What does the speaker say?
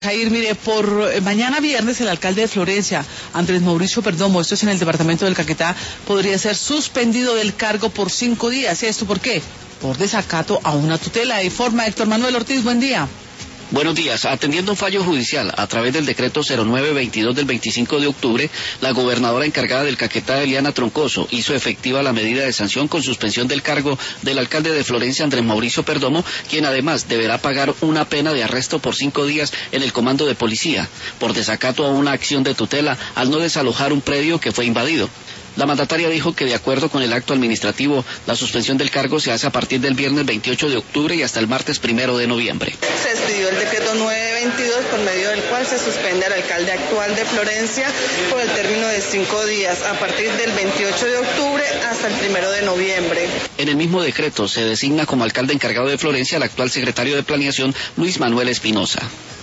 Alcair, mire, por mañana viernes el alcalde de Florencia, Andrés Mauricio Perdomo, esto es en el departamento del Caquetá, podría ser suspendido del cargo por 5 días. ¿Esto por qué? Por desacato a una tutela. Informa Héctor Manuel Ortiz, buen día. Buenos días. Atendiendo un fallo judicial a través del decreto 0922 del 25 de octubre, la gobernadora encargada del Caquetá, Eliana Troncoso, hizo efectiva la medida de sanción con suspensión del cargo del alcalde de Florencia, Andrés Mauricio Perdomo, quien además deberá pagar una pena de arresto por 5 días en el comando de policía, por desacato a una acción de tutela al no desalojar un predio que fue invadido. La mandataria dijo que de acuerdo con el acto administrativo, la suspensión del cargo se hace a partir del viernes 28 de octubre y hasta el martes 1 de noviembre. Se expidió el decreto 922 por medio del cual se suspende al alcalde actual de Florencia por el término de 5 días, a partir del 28 de octubre hasta el 1 de noviembre. En el mismo decreto se designa como alcalde encargado de Florencia al actual secretario de Planeación, Luis Manuel Espinosa.